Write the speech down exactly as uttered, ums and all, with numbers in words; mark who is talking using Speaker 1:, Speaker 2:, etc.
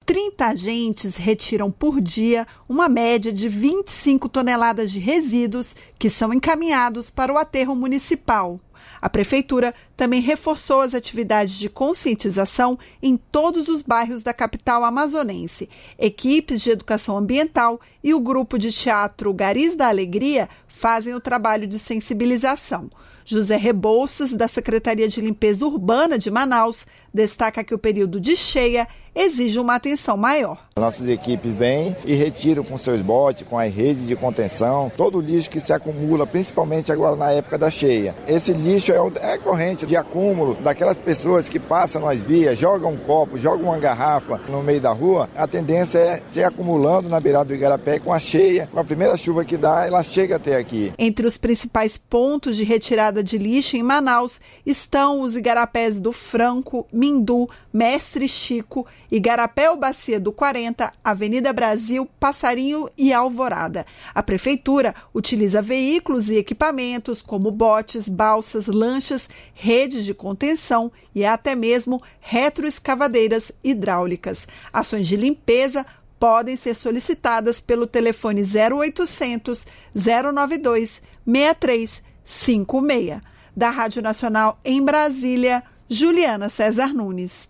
Speaker 1: trinta agentes retiram por dia uma média de vinte e cinco toneladas de resíduos que são encaminhados para o aterro municipal. A Prefeitura também reforçou as atividades de conscientização em todos os bairros da capital amazonense. Equipes de educação ambiental e o grupo de teatro Garis da Alegria fazem o trabalho de sensibilização. José Rebouças, da Secretaria de Limpeza Urbana de Manaus, destaca que o período de cheia exige uma atenção maior.
Speaker 2: Nossas equipes vêm e retiram com seus botes, com as redes de contenção, todo o lixo que se acumula, principalmente agora na época da cheia. Esse lixo é, o, é corrente de acúmulo daquelas pessoas que passam nas vias, jogam um copo, jogam uma garrafa no meio da rua. A tendência é ser acumulando na beirada do Igarapé com a cheia, com a primeira chuva que dá, ela chega até aqui.
Speaker 1: Entre os principais pontos de retirada de lixo em Manaus estão os igarapés do Franco, Mindu, Mestre Chico, Igarapé ou Bacia do quarenta, Avenida Brasil, Passarinho e Alvorada. A Prefeitura utiliza veículos e equipamentos como botes, balsas, lanchas, redes de contenção e até mesmo retroescavadeiras hidráulicas. Ações de limpeza podem ser solicitadas pelo telefone zero oitocentos, zero nove dois, seis três cinco seis. Da Rádio Nacional em Brasília, Juliana César Nunes.